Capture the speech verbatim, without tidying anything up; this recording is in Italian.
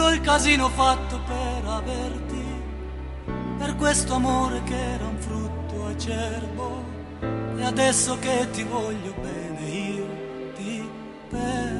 tutto il casino fatto per averti, per questo amore che era un frutto acerbo, e adesso che ti voglio bene io ti perdo.